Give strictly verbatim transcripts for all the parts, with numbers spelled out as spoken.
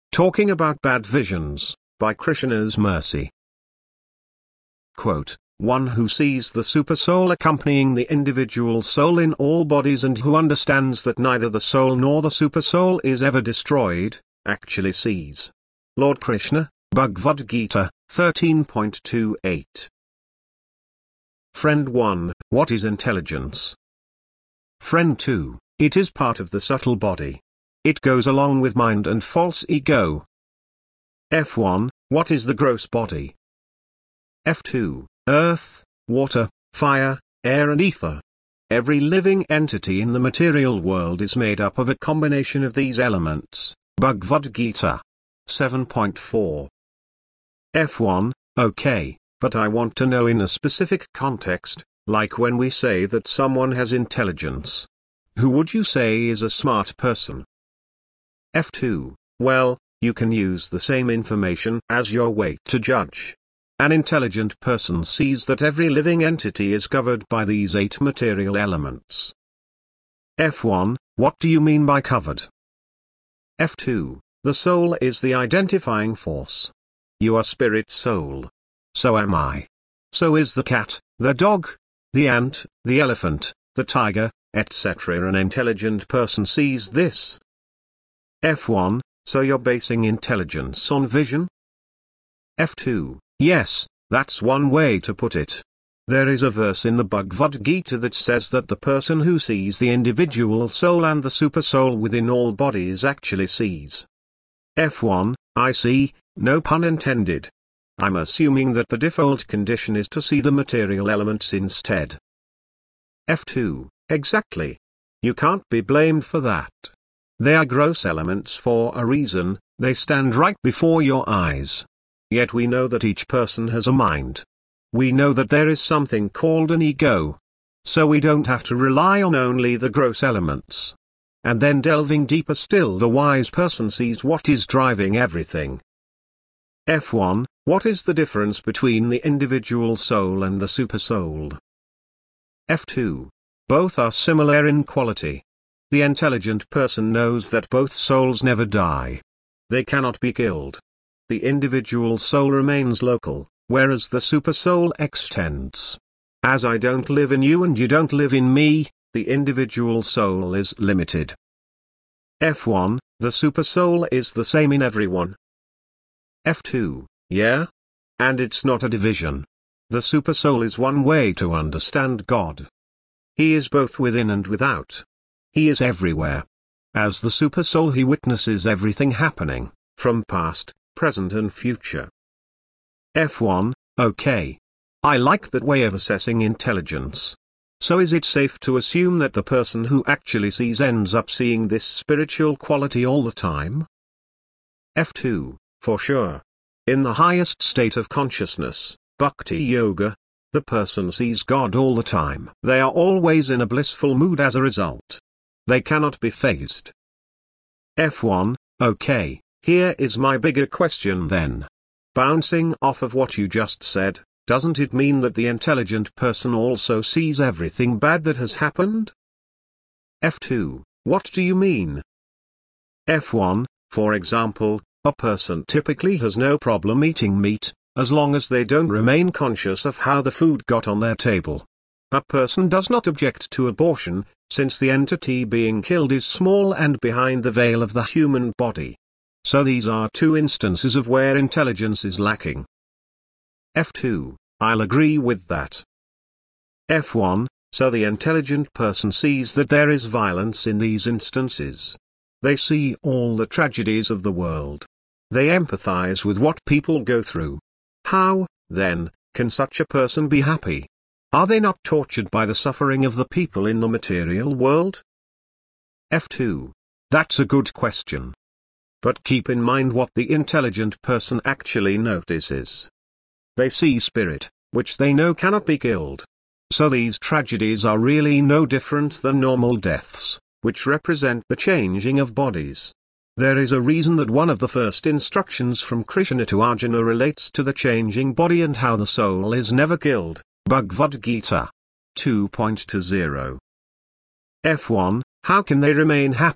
Talking about bad visions, by Krishna's mercy. Quote, one who sees the supersoul accompanying the individual soul in all bodies and who understands that neither the soul nor the supersoul is ever destroyed, actually sees. Lord Krishna, Bhagavad Gita, thirteen point two eight. Friend one, what is intelligence? Friend two, it is part of the subtle body. It goes along with mind and false ego. F one, what is the gross body? F two, earth, water, fire, air and ether. Every living entity in the material world is made up of a combination of these elements. Bhagavad Gita seven point four. F one, okay, but I want to know in a specific context, like when we say that someone has intelligence. Who would you say is a smart person? F two, well, you can use the same information as your weight to judge. An intelligent person sees that every living entity is covered by these eight material elements. F one, what do you mean by covered? F two, the soul is the identifying force. You are spirit soul. So am I. So is the cat, the dog, the ant, the elephant, the tiger, et cetera. An intelligent person sees this. F one, so you're basing intelligence on vision? F two, yes, that's one way to put it. There is a verse in the Bhagavad Gita that says that the person who sees the individual soul and the supersoul within all bodies actually sees. F one, I see, no pun intended. I'm assuming that the default condition is to see the material elements instead. F two, exactly. You can't be blamed for that. They are gross elements for a reason, they stand right before your eyes. Yet we know that each person has a mind. We know that there is something called an ego. So we don't have to rely on only the gross elements. And then delving deeper still, the wise person sees what is driving everything. F one, what is the difference between the individual soul and the supersoul? F two, both are similar in quality. The intelligent person knows that both souls never die. They cannot be killed. The individual soul remains local, whereas the supersoul extends. As I don't live in you and you don't live in me, the individual soul is limited. F one, the supersoul is the same in everyone. F two, yeah? And it's not a division. The supersoul is one way to understand God. He is both within and without. He is everywhere. As the supersoul he witnesses everything happening, from past, present and future. F one, okay. I like that way of assessing intelligence. So is it safe to assume that the person who actually sees ends up seeing this spiritual quality all the time? F two, for sure. In the highest state of consciousness, Bhakti Yoga, the person sees God all the time. They are always in a blissful mood as a result. They cannot be phased. F one, okay, here is my bigger question then. Bouncing off of what you just said, doesn't it mean that the intelligent person also sees everything bad that has happened? F two, what do you mean? F one, for example, a person typically has no problem eating meat, as long as they don't remain conscious of how the food got on their table. A person does not object to abortion, since the entity being killed is small and behind the veil of the human body. So these are two instances of where intelligence is lacking. F two, I'll agree with that. F one, so the intelligent person sees that there is violence in these instances. They see all the tragedies of the world. They empathize with what people go through. How, then, can such a person be happy? Are they not tortured by the suffering of the people in the material world? F two. That's a good question. But keep in mind what the intelligent person actually notices. They see spirit, which they know cannot be killed. So these tragedies are really no different than normal deaths, which represent the changing of bodies. There is a reason that one of the first instructions from Krishna to Arjuna relates to the changing body and how the soul is never killed. Bhagavad Gita two point two zero. F one, how can they remain happy,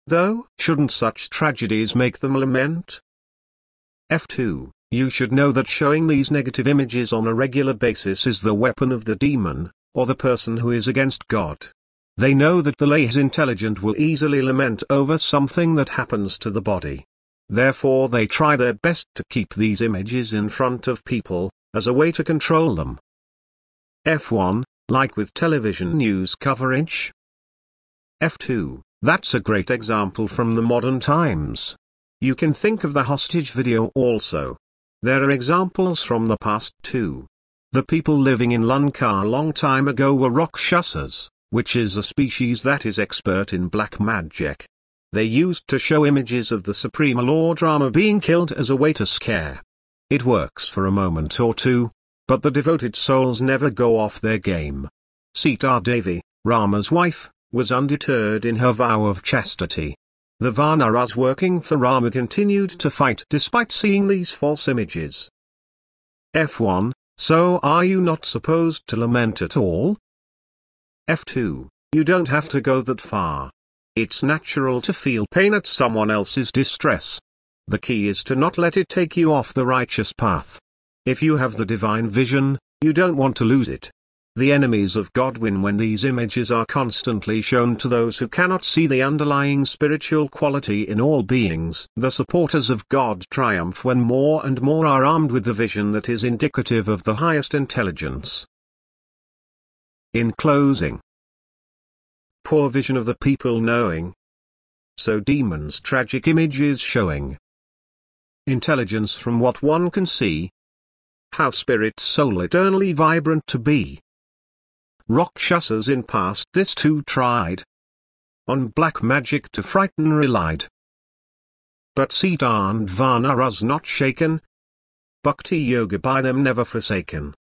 though shouldn't such tragedies make them lament? F two. You should know that showing these negative images on a regular basis is the weapon of the demon, or the person who is against God. They know that the less intelligent will easily lament over something that happens to the body. Therefore they try their best to keep these images in front of people, as a way to control them. F one. Like with television news coverage. F two. That's a great example from the modern times. You can think of the hostage video also. There are examples from the past too. The people living in Lanka a long time ago were Rakshasas, which is a species that is expert in black magic. They used to show images of the Supreme Lord Rama being killed as a way to scare. It works for a moment or two, but the devoted souls never go off their game. Sita Devi, Rama's wife, was undeterred in her vow of chastity. The Vanaras working for Rama continued to fight despite seeing these false images. F one. So are you not supposed to lament at all? F two. You don't have to go that far. It's natural to feel pain at someone else's distress. The key is to not let it take you off the righteous path. If you have the divine vision, you don't want to lose it. The enemies of God win when these images are constantly shown to those who cannot see the underlying spiritual quality in all beings. The supporters of God triumph when more and more are armed with the vision that is indicative of the highest intelligence. In closing, poor vision of the people knowing. So demons' tragic image is showing. Intelligence from what one can see. How spirit soul eternally vibrant to be. Rakshasas in past this too tried. On black magic to frighten relied. But Sita and Vanaras not shaken. Bhakti yoga by them never forsaken.